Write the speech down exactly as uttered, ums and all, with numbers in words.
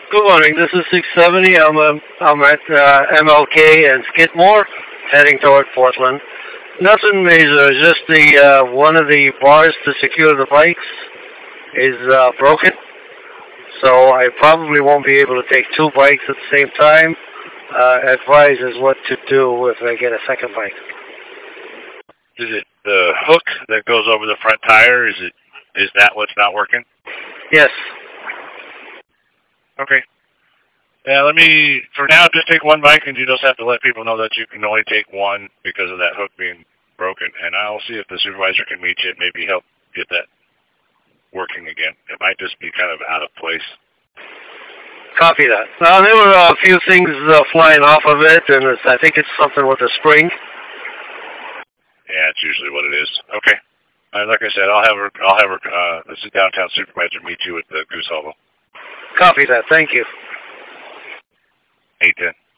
Good morning. This is six seventy. I'm um, I'm at uh, M L K and Skidmore, heading toward Portland. Nothing major. Just the uh, one of the bars to secure the bikes is uh, broken, so I probably won't be able to take two bikes at the same time. Uh, advises what to do if I get a second bike. Is it the hook that goes over the front tire? Is it is that what's not working? Yes. Okay. Yeah, let me, for now, just take one bike, and you just have to let people know that you can only take one because of that hook being broken. And I'll see if the supervisor can meet you and maybe help get that working again. It might just be kind of out of place. Copy that. Now, there were a few things uh, flying off of it, and it's, I think it's something with the spring. Yeah, it's usually what it is. Okay. Uh, like I said, I'll have her, I'll have her, uh, the downtown supervisor meet you at the Goose Hollow. Copy that. Thank you. eight ten.